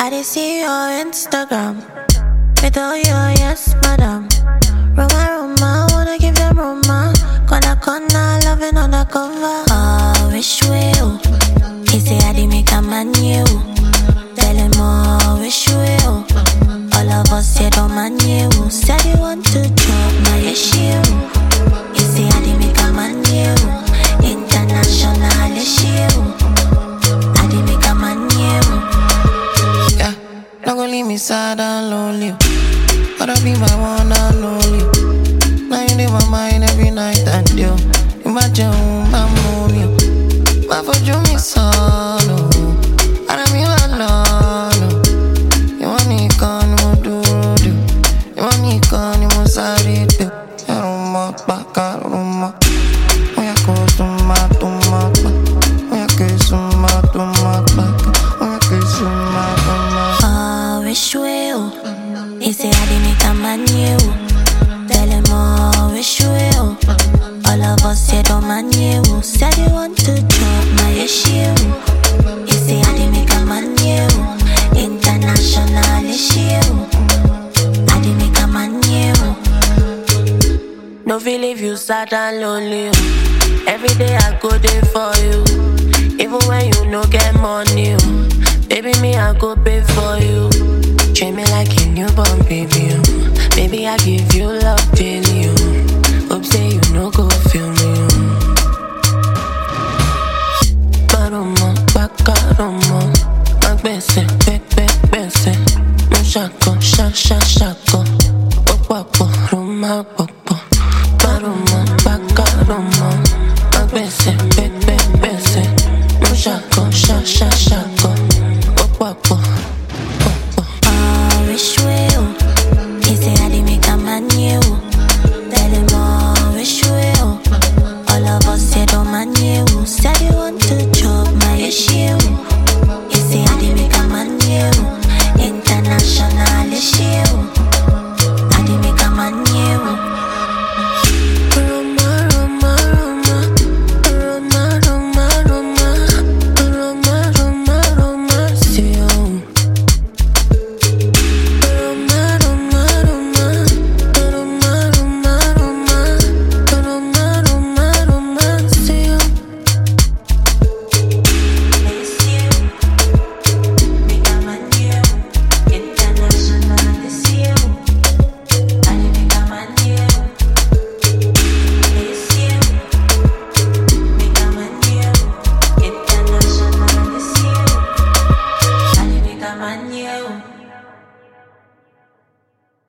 I did see your Instagram with all your yes, madam. Roma, wanna give them Roma. Corner, loving on the cover. Oh, wish will. He say I did make a man you. Tell him oh, wish will. All of us here don't man you. Said you want to drop my issue. He say I did make a man you. International issue. I did make a man you. Yeah, not gonna leave me sad and lonely. Gotta be my one and only. Now you in my mind every night and you. Imagine my money. My for you me solo. I don't mean alone. You want me gone, you do. You want me gone, you must sorry do. You don't want back, I don't want. We are close to my. We are close to my. We are close to my. Oh, wish will. He say I did make a man you. Tell him oh, wish will. All of us here don't man you. Said you want to drop my issue. He say I did make a man you. International issue. I did make a man you. No feel if you sad and lonely. Every day I go there for you. Even when you no get money. Baby me I go pay for you. Treat me like a newborn baby. Baby I give you love daily. Hope say you no go feel me. Baromo, bakaromo. Magbese, bese. Mo shako, shako. Okwapo, rumapo.